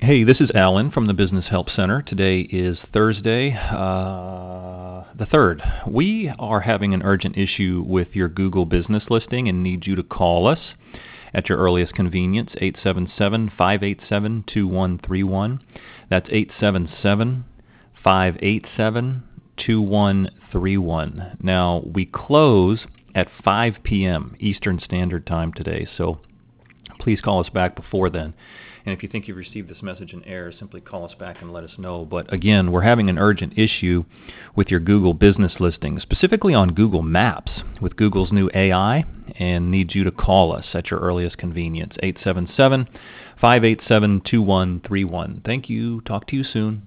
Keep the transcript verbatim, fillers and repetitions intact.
Hey, this is Alan from the Business Help Center. Today is Thursday, uh, the third. We are having an urgent issue with your Google business listing and need you to call us at your earliest convenience, eight seven seven, five eight seven, two one three one. That's eight seven seven, five eight seven, two one three one. Now, we close at five p m Eastern Standard Time today, so please call us back before then. And if you think you've received this message in error, simply call us back and let us know. But again, we're having an urgent issue with your Google business listing, specifically on Google Maps with Google's new A I, and need you to call us at your earliest convenience, eight seven seven, five eight seven, two one three one. Thank you. Talk to you soon.